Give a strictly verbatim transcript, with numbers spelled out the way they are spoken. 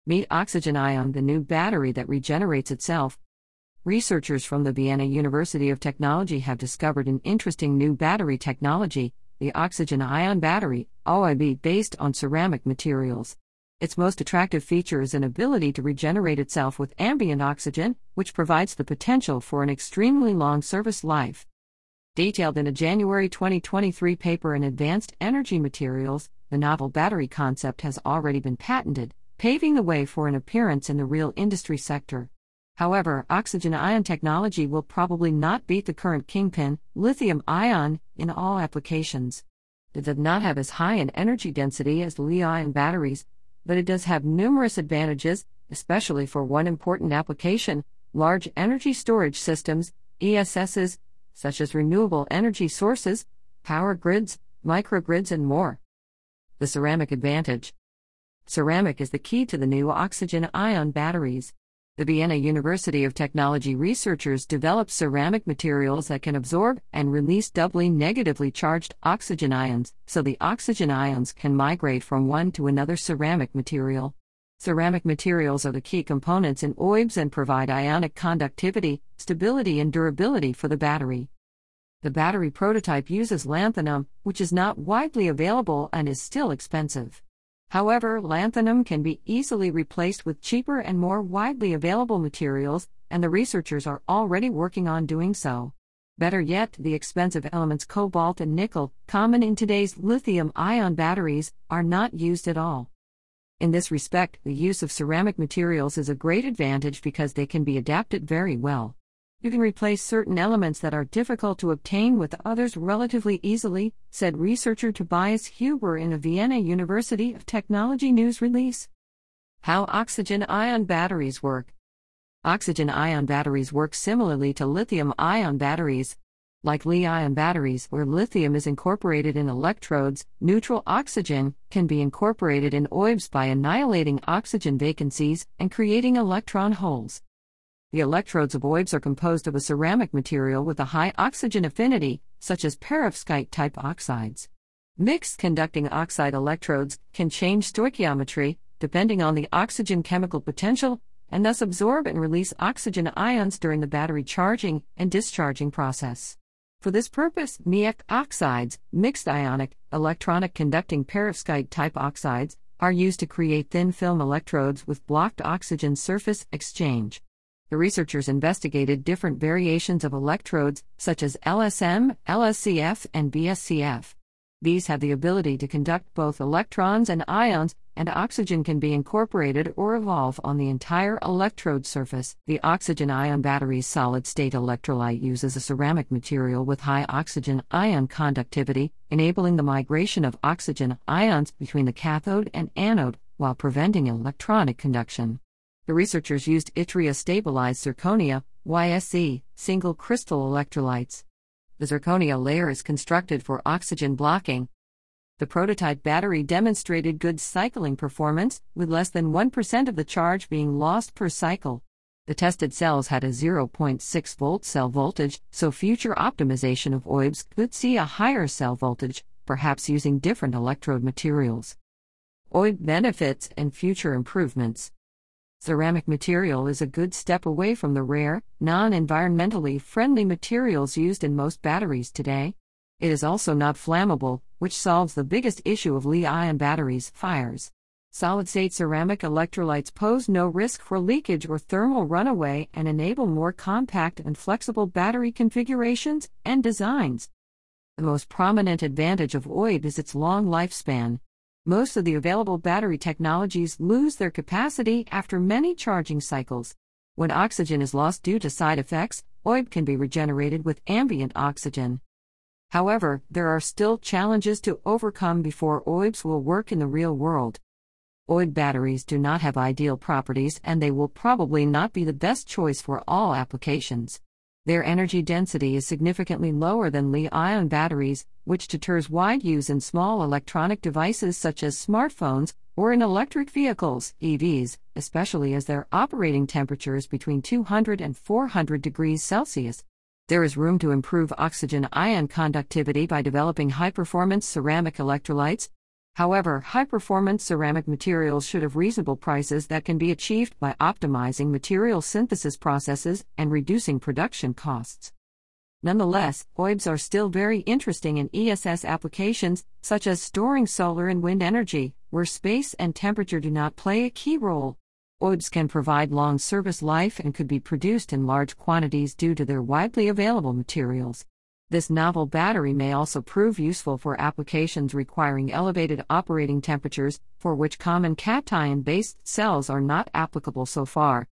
Meet Oxygen Ion, the new battery that regenerates itself. Researchers from the Vienna University of Technology have discovered an interesting new battery technology, the Oxygen Ion battery, O I B, based on ceramic materials. Its most attractive feature is an ability to regenerate itself with ambient oxygen, which provides the potential for an extremely long service life. Detailed in a January twenty twenty-three paper in Advanced Energy Materials, the novel battery concept has already been patented, paving the way for an appearance in the real industry sector. However, oxygen ion technology will probably not beat the current kingpin, lithium ion, in all applications. It does not have as high an energy density as Li-ion batteries, but it does have numerous advantages, especially for one important application: large energy storage systems, E S Ss, such as renewable energy sources, power grids, microgrids, and more. The ceramic advantage. Ceramic is the key to the new oxygen ion batteries. The Vienna University of Technology researchers developed ceramic materials that can absorb and release doubly negatively charged oxygen ions, so the oxygen ions can migrate from one to another ceramic material. Ceramic materials are the key components in O I Bs and provide ionic conductivity, stability, and durability for the battery. The battery prototype uses lanthanum, which is not widely available and is still expensive. However, lanthanum can be easily replaced with cheaper and more widely available materials, and the researchers are already working on doing so. Better yet, the expensive elements cobalt and nickel, common in today's lithium-ion batteries, are not used at all. In this respect, the use of ceramic materials is a great advantage because they can be adapted very well. You can replace certain elements that are difficult to obtain with others relatively easily, said researcher Tobias Huber in a Vienna University of Technology news release. How oxygen-ion batteries work. Oxygen-ion batteries work similarly to lithium-ion batteries. Like Li-ion batteries, where lithium is incorporated in electrodes, neutral oxygen can be incorporated in O I Bs by annihilating oxygen vacancies and creating electron holes. The electrodes of O I Bs are composed of a ceramic material with a high oxygen affinity, such as perovskite-type oxides. Mixed conducting oxide electrodes can change stoichiometry, depending on the oxygen chemical potential, and thus absorb and release oxygen ions during the battery charging and discharging process. For this purpose, M E C oxides, mixed ionic, electronic conducting perovskite-type oxides, are used to create thin film electrodes with blocked oxygen surface exchange. The researchers investigated different variations of electrodes, such as L S M, L S C F, and B S C F. These have the ability to conduct both electrons and ions, and oxygen can be incorporated or evolve on the entire electrode surface. The oxygen ion battery's solid-state electrolyte uses a ceramic material with high oxygen ion conductivity, enabling the migration of oxygen ions between the cathode and anode, while preventing electronic conduction. The researchers used yttria-stabilized zirconia, Y S Z, single crystal electrolytes. The zirconia layer is constructed for oxygen blocking. The prototype battery demonstrated good cycling performance, with less than one percent of the charge being lost per cycle. The tested cells had a zero point six volt cell voltage, so future optimization of O I Bs could see a higher cell voltage, perhaps using different electrode materials. O I B benefits and future improvements. Ceramic material is a good step away from the rare, non-environmentally friendly materials used in most batteries today. It is also not flammable, which solves the biggest issue of Li-ion batteries: fires. Solid-state ceramic electrolytes pose no risk for leakage or thermal runaway and enable more compact and flexible battery configurations and designs. The most prominent advantage of O I B is its long lifespan. Most of the available battery technologies lose their capacity after many charging cycles. When oxygen is lost due to side effects, O I B can be regenerated with ambient oxygen. However, there are still challenges to overcome before O I Bs will work in the real world. O I B batteries do not have ideal properties, and they will probably not be the best choice for all applications. Their energy density is significantly lower than Li-ion batteries, which deters wide use in small electronic devices such as smartphones, or in electric vehicles, E Vs, especially as their operating temperature is between two hundred and four hundred degrees Celsius. There is room to improve oxygen ion conductivity by developing high-performance ceramic electrolytes. However, high-performance ceramic materials should have reasonable prices that can be achieved by optimizing material synthesis processes and reducing production costs. Nonetheless, O I B S are still very interesting in E S S applications, such as storing solar and wind energy, where space and temperature do not play a key role. O I B S can provide long service life and could be produced in large quantities due to their widely available materials. This novel battery may also prove useful for applications requiring elevated operating temperatures, for which common cation-based cells are not applicable so far.